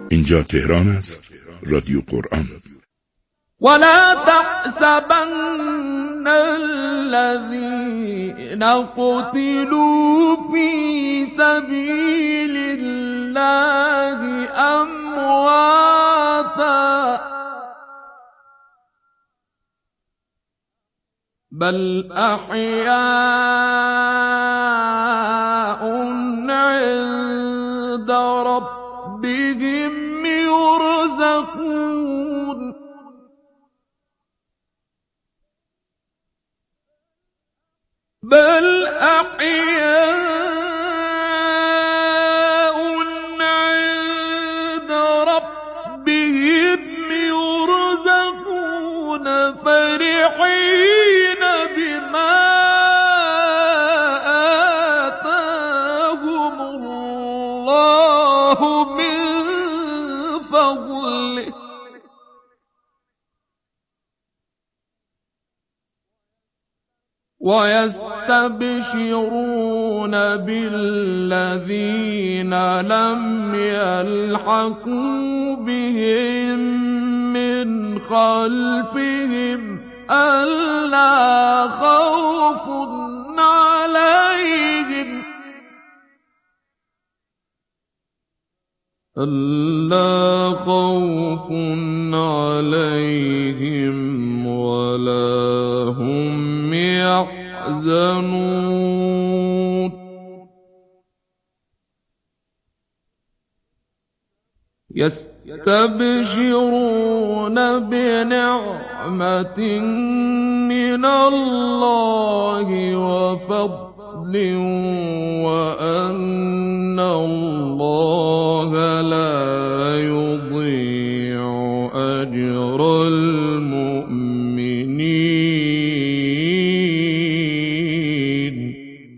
اینجا تهران است، رادیو قرآن. ولا تحسبن الذين قتلوا في سبيل الله أمواتا بل أحياء عند ربهم يرزقون بل أحياء عند ربهم يرزقون فرحين بما آتاهم الله من فضله ويستبشرون بالذين لم يلحقوا بهم من خلفهم ألا خوف عليهم ولا هم يحزنون يستبشرون بنعمة من الله وفضل وأن الله لا يضيع أجر المؤمنين.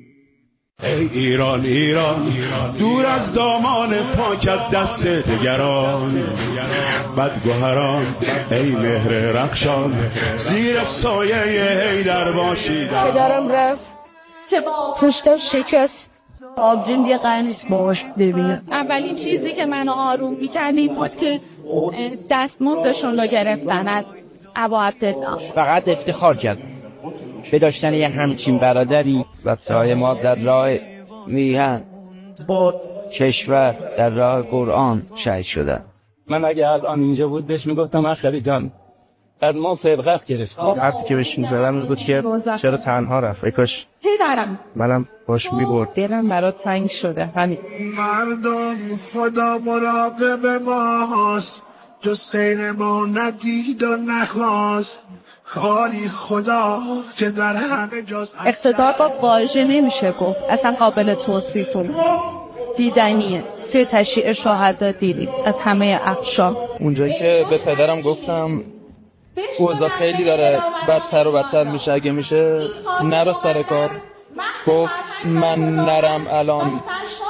ای ایران ایران دور از دامان پاکت دست دگران بدگوهران ای مهر رخشان زیر سایه حیدر باشید. پدرم رفت پشتم شکست آبجون دیگه قرار نیست باهاش ببینم. اولین چیزی که منو آروم می‌کرد این بود که دستمزدشون رو گرفتن از ابا عبدالله. فقط افتخار کرد به داشتن یه همچین برادری. بچه‌های ما در راه میهن با کشور در راه قرآن شهید شدن. من اگه الان اینجا بود بهش میگفتم اخری جان از ما سبقت گرفت. حرفی که بهش میزدم بود که چرا تنها رفت، ای کاش منم باش میبرد. دلم برات تنگ شده. همین مردم خدا مراقب ما هست جز خیر ما ندید و نخواست خالی خدا که در همه جاست. اقتدار با واژه نمیشه گفت، اصلا قابل توصیف و دیدنیه. توی تشییع شهدا دیدیم از همه اقشام. اونجایی که به پدرم گفتم اوضاع خیلی داره بدتر و بدتر میشه، اگه میشه نرو سر کار. گفت من نرم الان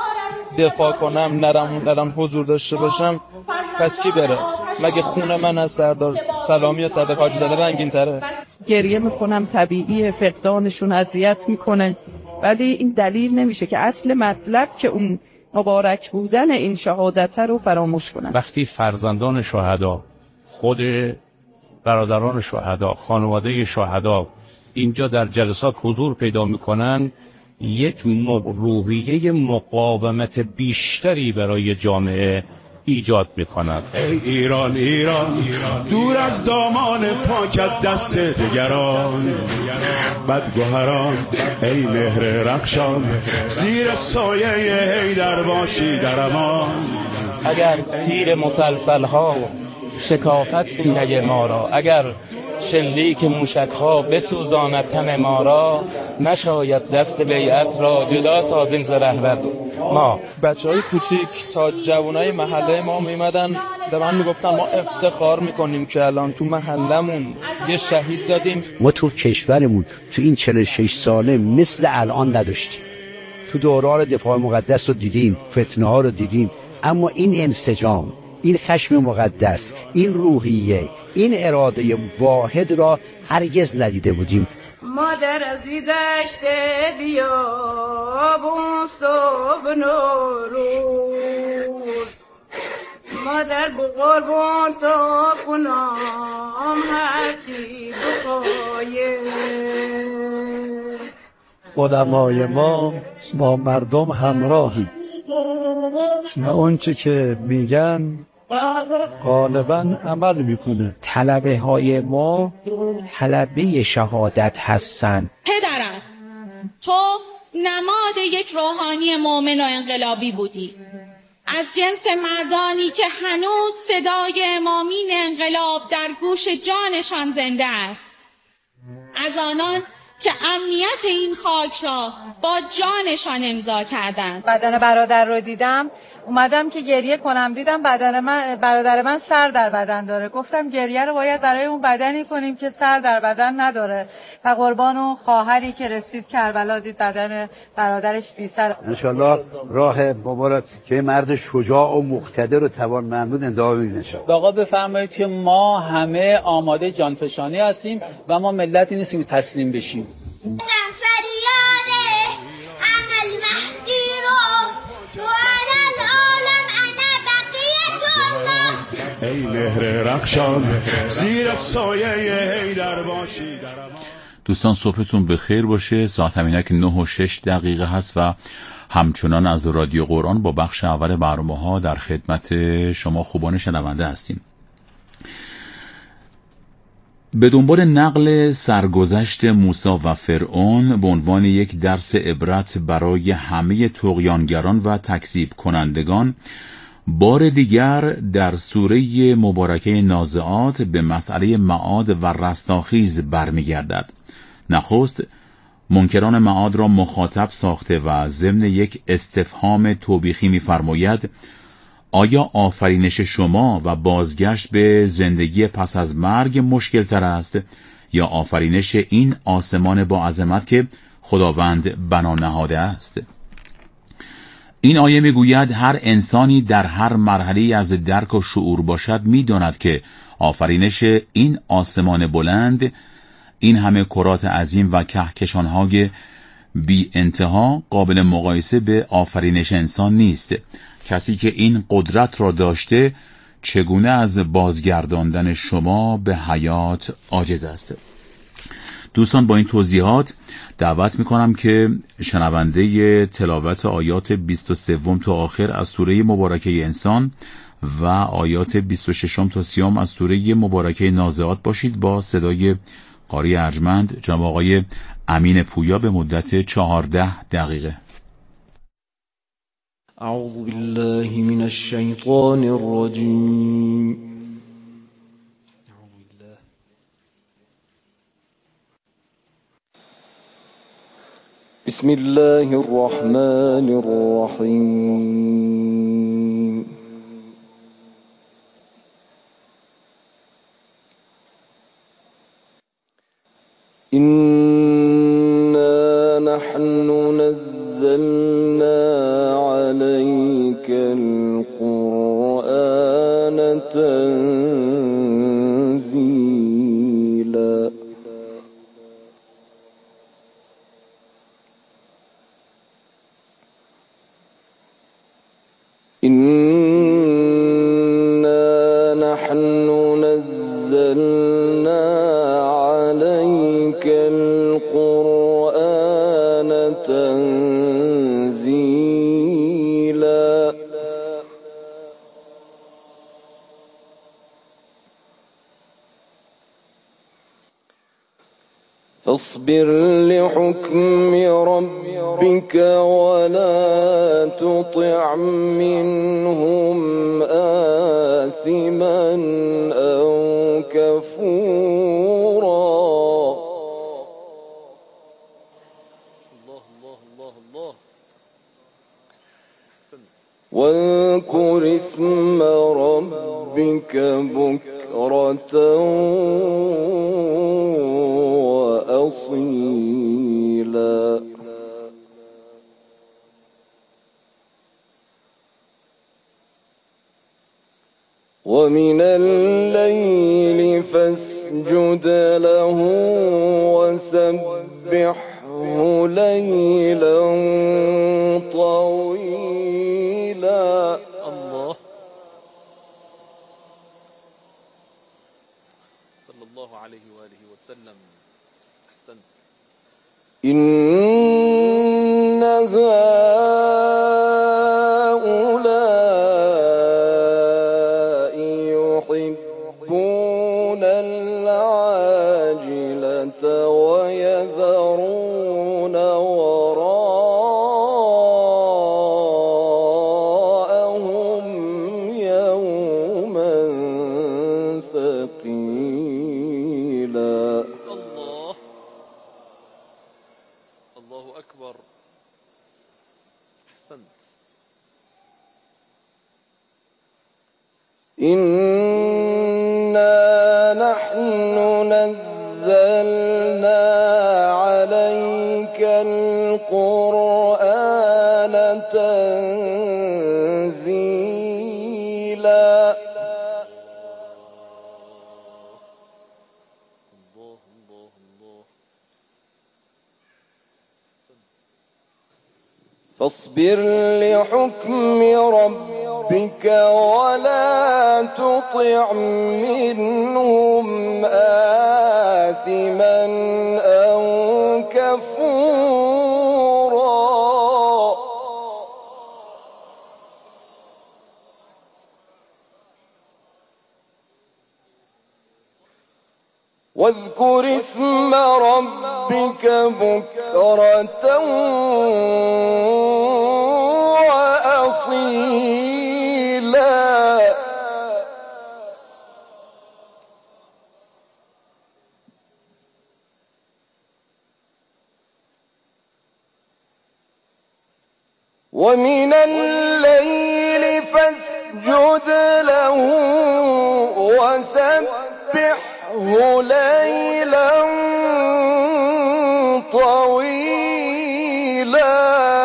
دفاع کنم، نرم الان حضور داشته باشم، پس کی بره؟ مگه خونه من از سردار سلامی یا سردار حاجی زاده رنگین تره؟ گریه میکنم، طبیعیه، فقدانشون اذیت میکنن، ولی این دلیل نمیشه که اصل مطلب که اون مبارک بودن این شهادت رو فراموش کنن. وقتی فرزندان شهدا، خود برادران شهدا، خانواده شهدا اینجا در جلسات حضور پیدا میکنن، یک روحیه مقاومت بیشتری برای جامعه ایجاد میکنند. ای ایران ایران دور از دامان پاکت دست دگران بدگوهران ای مهر رخشان زیر سایه حیدر باشی در امان. اگر تیر مسلسل ها شکافت سینه ما را، اگر شلیک موشک ها بسوزاند تن ما را، نشاید دست بیعت را جدا سازیم ز رهبر ما. بچهای کوچیک تا جوانای محله ما میمدن به من میگفتن ما افتخار میکنیم که الان تو محلمون یه شهید دادیم. ما تو کشورمون تو این 46 ساله مثل الان نداشتیم. تو دوران دفاع مقدس رو دیدیم، فتنه ها رو دیدیم، اما این انسجام، این خشم مقدس، این روحیه، این اراده واحد را هرگز ندیده بودیم. مادر از دشت بیابون صبح نوروز، مادر به قربان تا خونام هرچی بخواید. علمای ما با مردم همراهی و اونچه که میگن غالبا عمل میکنه. طلبه های ما طلبه شهادت هستن. پدرم تو نماد یک روحانی مؤمن و انقلابی بودی، از جنس مردانی که هنوز صدای امامین انقلاب در گوش جانشان زنده است، از آنان که امنیت این خاک را با جانشان امضا کردند. بدن برادر رو دیدم اومدم که گریه کنم، دیدم برادر من سر در بدن داره. گفتم گریه رو باید برای اون بدنی کنیم که سر در بدن نداره و قربان اون خواهری که رسید کربلا دید بدن برادرش بی سر. انشالله راه بابا که مرد شجاع و مقتدر و توانمند ادامه میده. آقا بفرمایید که ما همه آماده جانفشانی هستیم و ما ملتی نیستیم تسلیم بشیم. ای مهر رخشان زیر سایه حیدر باشی. دوستان صبحتون بخیر باشه. ساعت همینک 9:06 هست و همچنان از رادیو قرآن با بخش اول برنامه‌ها در خدمت شما خوبان شنونده هستیم. به دنبال نقل سرگذشت موسی و فرعون به عنوان یک درس عبرت برای همه طغیانگران و تکذیب کنندگان، بار دیگر در سوره مبارکه نازعات به مسئله معاد و رستاخیز برمیگردد. نخست منکران معاد را مخاطب ساخته و ضمن یک استفهام توبیخی می‌فرماید: آیا آفرینش شما و بازگشت به زندگی پس از مرگ مشکل تر است یا آفرینش این آسمان با عظمت که خداوند بنا نهاده است؟ این آیه میگوید هر انسانی در هر مرحله از درک و شعور باشد میداند که آفرینش این آسمان بلند، این همه کرات عظیم و کهکشان‌های بی انتها قابل مقایسه به آفرینش انسان نیست. کسی که این قدرت را داشته چگونه از بازگرداندن شما به حیات عاجز است؟ دوستان با این توضیحات دعوت میکنم که شنونده تلاوت آیات 23 تا آخر از سوره مبارکه انسان و آیات 26 تا 30 از سوره مبارکه نازعات باشید با صدای قاری ارجمند جناب آقای امین پویا به مدت 14 دقیقه. اعوذ بالله من الشیطان الرجیم. بسم الله الرحمن الرحیم. إنا نحن نزلنا عليك القرآن تنزيلا. إنا نحن نزلنا عليك القرآن تنزيلا. فاصبر لحكم ربك ولا تطع منهم آثما أو كفورا. واذكر اسم ربك بكرة وأصيلا. ومن الليل فاسجد له وسبحه ليلا طويلا. الله عليه وآله وسلم. أحسنت. إن هؤلاء يحبون العاجلة ويذرون وراءهم يوما ثقيلا. الله أكبر. أحسنت. إنا نحن نزلنا عليك القرآن تنزيلا. فاصبر لحكم ربك ولا تطع منهم آثما أو كفورا. واذكر اسم ربك بكرة وأصيلا. ومن الليل فاسجد له وسبحه ليلا طويلا.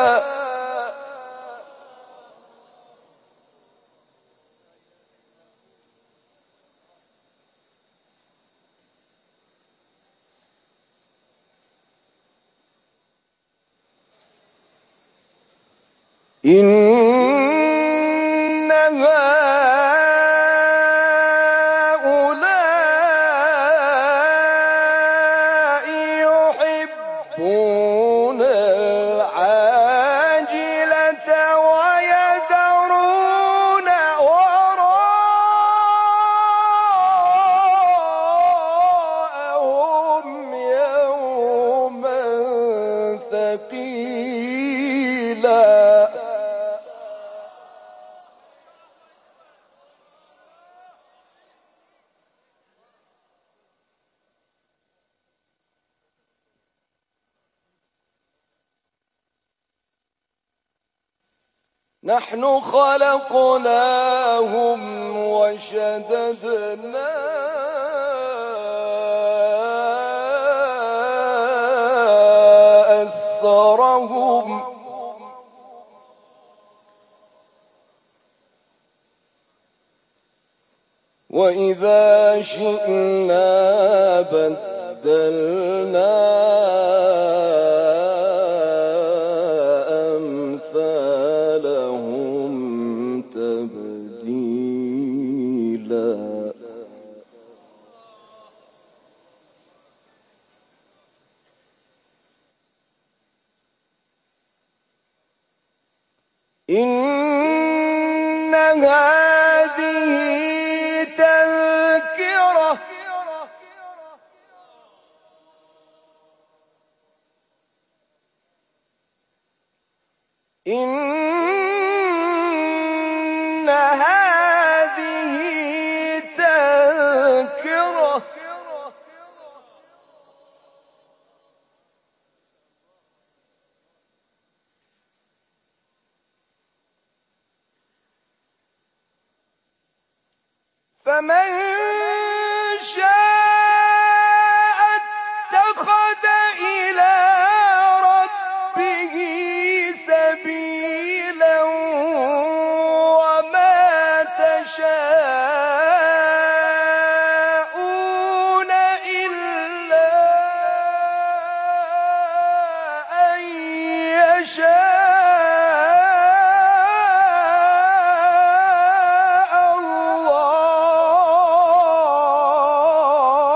إن هؤلاء يحبون العاجلة ويذرون وراءهم يوما ثقيلا. نحن خلقناهم وشددنا أسرهم وإذا شئنا بدلنا أمثالهم تبديلا. إن هذه تذكرة إن هذه تذكرة فمن شاء اتخذ إلى ربه سبيلا وما تشاءون إلا أن يشاء الله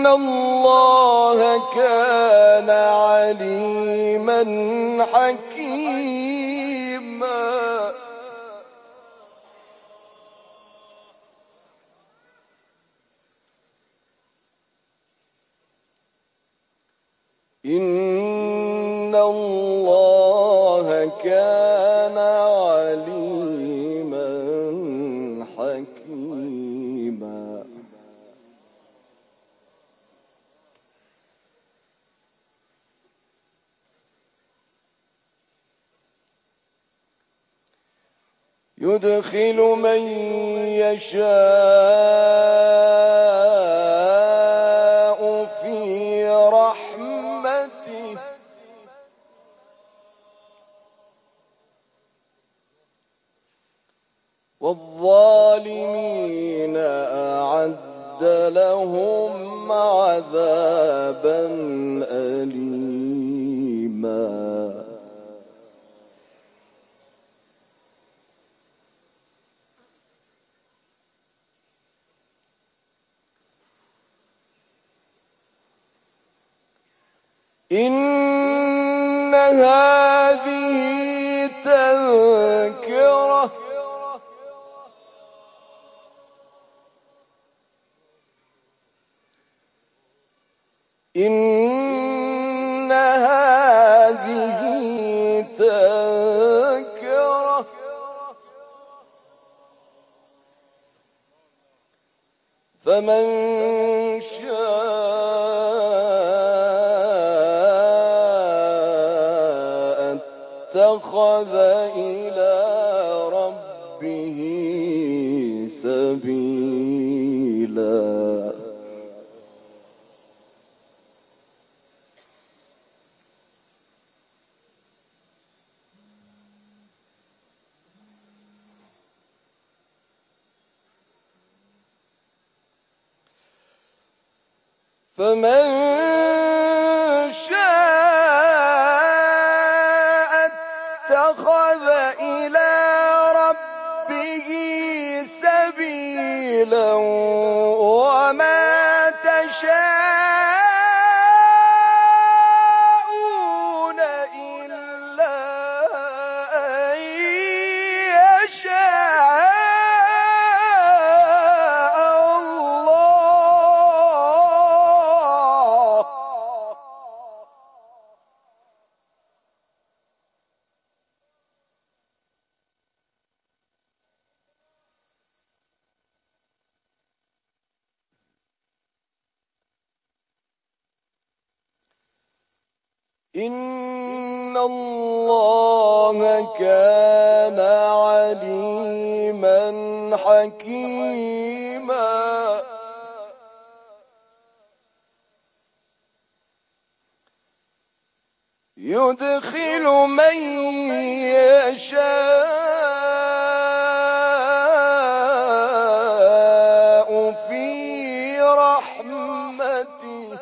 الله كان عليما حكيما إن الله كان عليما حكيما يدخل من يشاء في رحمته والظالمين أعد لهم عذابا أليما إن هذه تذكرة إن هذه تذكرة فمن شاء اتخذ إلى ربه سبيلا فمن شاء اتخذ إلى ربه سبيلا وما تشاءون إلا أن يشاء إن الله كان عليما حكيما يدخل من يشاء في رحمته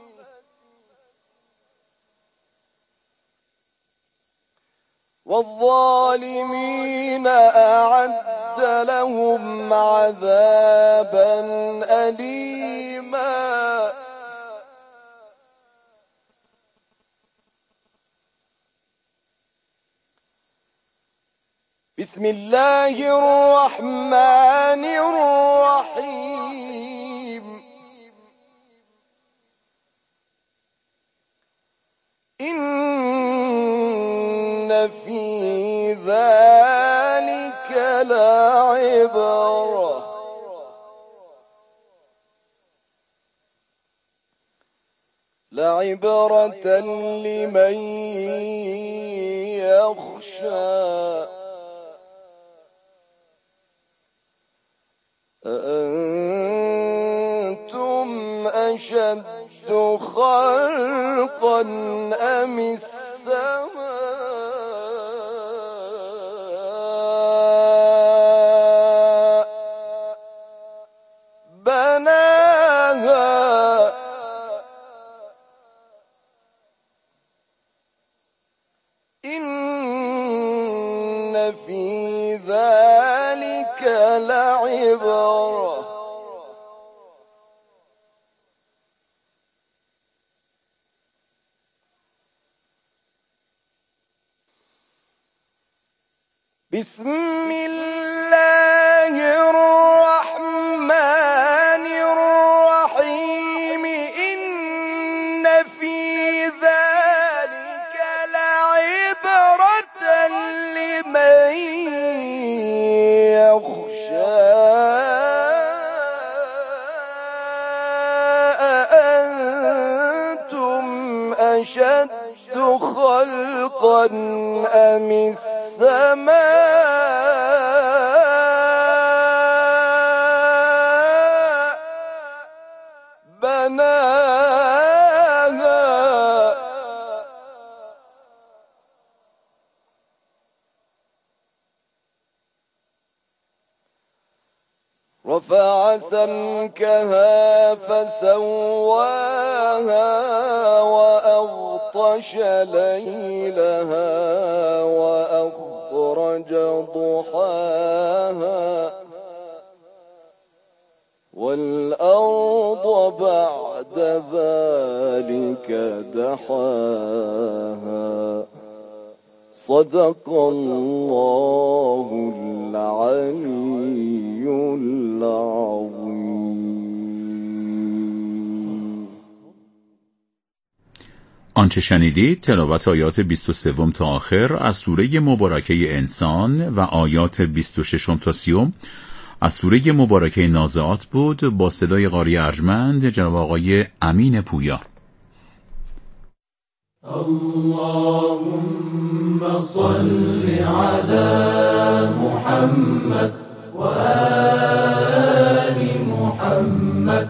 والظالمين أعد لهم عذابا أليما بسم الله الرحمن الرحيم إن في ذلك لعبرة لمن يخشى أأنتم أشد خلقا أم السماء بناها إن في ذلك لعبرة بسم الله الرحمن الرحيم إن في ذلك لعبرة لمن يخشى أأنتم أشد خلقا أم السماء بناها رفع سمكها فسواها وأغطش ليلها وأخرج ضحاها والأرض بعد ذلك دحاها صدق الله العلي العظيم. آنچه شنیدید تلاوت آیات 23 تا آخر از سوره مبارکه انسان و آیات 26 تا 30 از سوره مبارکه نازعات بود با صدای قاری ارجمند جناب آقای امین پویا. اللهم صل على محمد و آل محمد.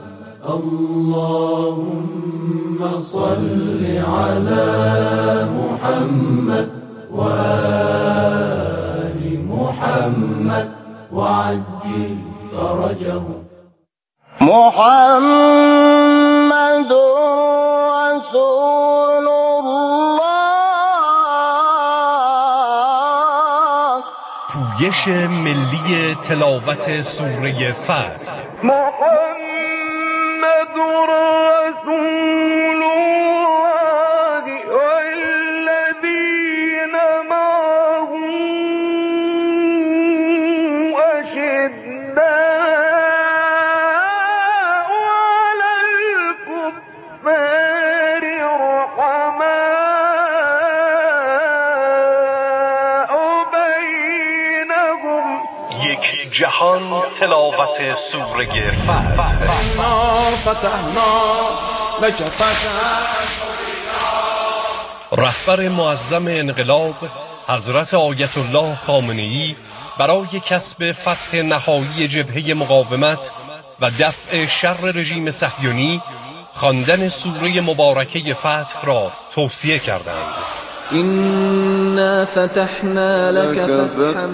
اللهم صل على محمد و آل محمد وعجل فرجهم. محمد رسول الله. پویش ملی تلاوت سوره فتح. محمد رسول الله والذين معه أشداء على الكفار رحماء بينهم. یک جهان تلاوت سوره فتح. رهبر معظم انقلاب حضرت آیت الله خامنه‌ای برای کسب فتح نهایی جبهه مقاومت و دفع شر رژیم صهیونی خواندن سوره مبارکه فتح را توصیه کردند. إنا فتحنا لك فتحا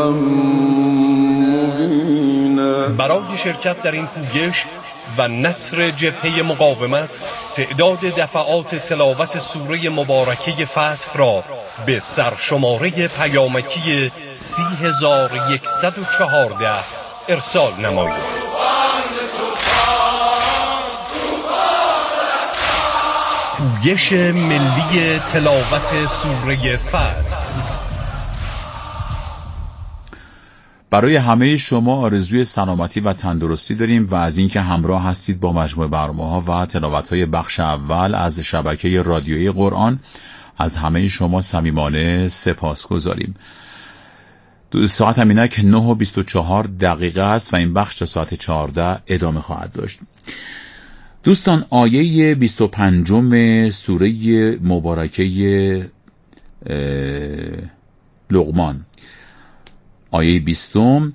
مبینا. برای شرکت در این پویش و نصر جبهه مقاومت تعداد دفعات تلاوت سوره مبارکه فتح را به سرشماره پیامکی 30114 ارسال نمایید. پویش ملی تلاوت سوره فتح. برای همه شما آرزوی سلامتی و تندرستی داریم و از اینکه همراه هستید با مجموعه برنامه‌ها و تلاوت‌های بخش اول از شبکه رادیویی قرآن. از همه شما صمیمانه سپاسگزاریم. ساعت همینک 9:24 است و این بخش تا ساعت 14 ادامه خواهد داشت. دوستان، آیه 25 سوره مبارکه لقمان، آیه 20،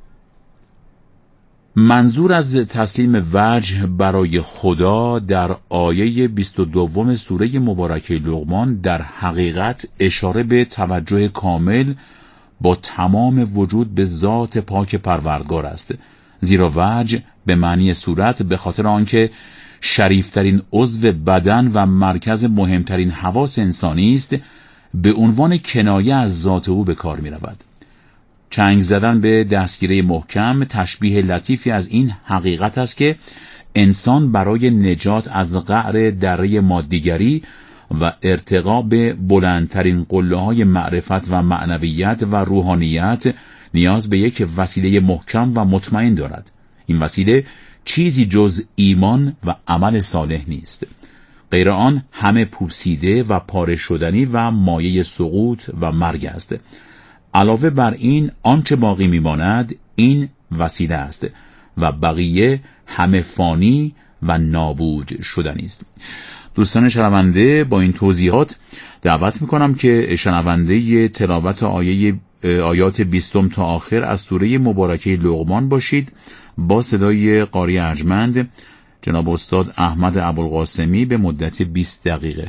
منظور از تسلیم وجه برای خدا در آیه 22 سوره مبارکه لقمان در حقیقت اشاره به توجه کامل با تمام وجود به ذات پاک پروردگار است، زیرا وجه به معنی صورت به خاطر آنکه شریفترین عضو بدن و مرکز مهمترین حواس انسانی است به عنوان کنایه از ذات او به کار می رود. چنگ زدن به دستگیره محکم تشبیه لطیفی از این حقیقت است که انسان برای نجات از قعر دره مادیگری و ارتقا به بلندترین قله‌های معرفت و معنویت و روحانیت نیاز به یک وسیله محکم و مطمئن دارد. این وسیله چیزی جز ایمان و عمل صالح نیست. غیر آن همه پوسیده و پاره شدنی و مایه سقوط و مرگ است. علاوه بر این آنچه باقی میماند این وسیله است و بقیه همه فانی و نابود شدنی است. دوستان شنونده، با این توضیحات دعوت میکنم که شنونده تلاوت آیات 20 تا آخر از سوره مبارکه لقمان باشید با صدای قاری ارجمند جناب استاد احمد ابوالقاسمی به مدت 20 دقیقه.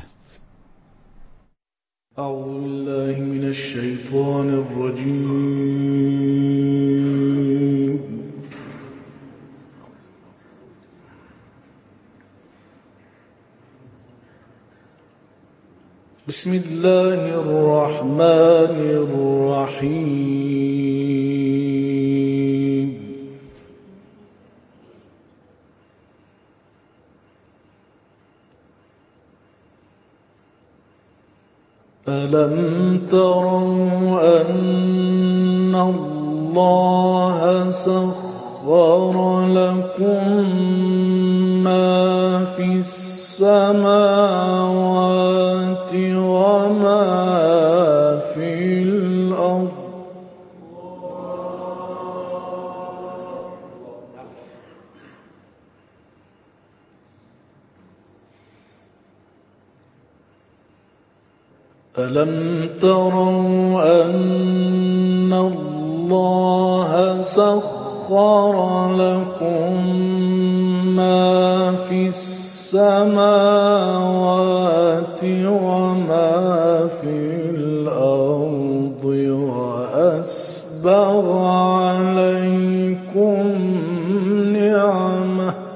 اعوذ بالله من الشیطان الرجیم. بسم الله الرحمن الرحیم. ألم تروا أن الله سخر لكم ما في السماوات وما في الأرض ألم تروا أن الله سخر لكم ما في السماوات وما في الأرض وأسبغ عليكم نعمه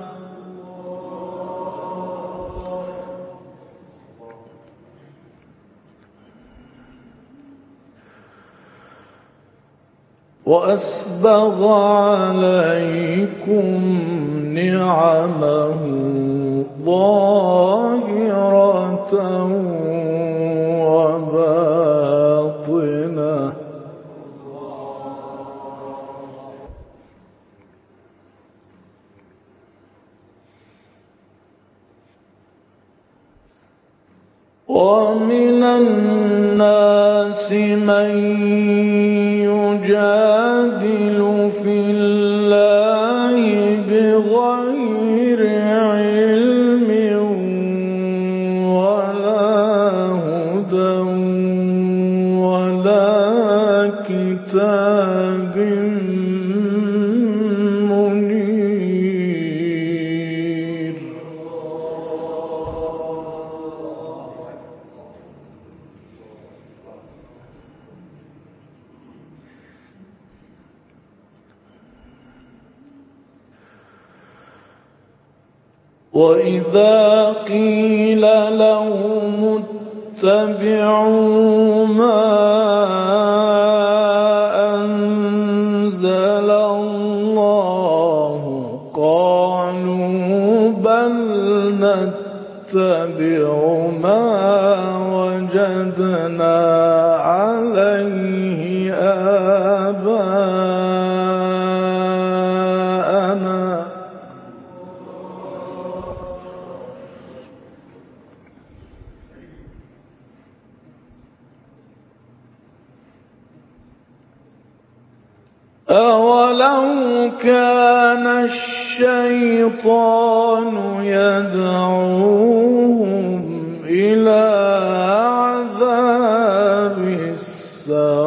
ظاهرة وباطنة ومن الناس من يجادل في الله بغير علم ولا هدى ولا كتاب منير وإذا قيل لهم اتبعوا ما أنزل الله قالوا بل نتبع ما وجدنا عليه آباءنا أولو كان الشيطان يدعوهم إلى عذاب السعير